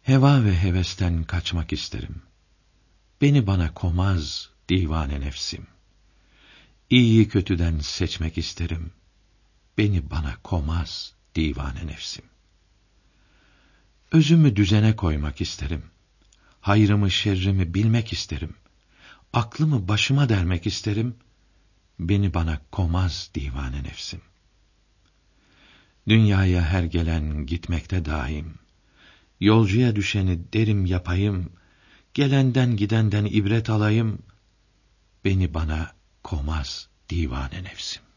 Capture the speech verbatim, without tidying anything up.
Heva ve hevesten kaçmak isterim. Beni bana komaz divane nefsim. İyiyi kötüden seçmek isterim. Beni bana komaz divane nefsim. Özümü düzene koymak isterim. Hayrımı şerrimi bilmek isterim. Aklımı başıma dermek isterim. Beni bana komaz divane nefsim. Dünyaya her gelen gitmekte daim. Yolcuya düşeni derim yapayım. Gelenden gidenden ibret alayım. Beni bana komaz divane nefsim.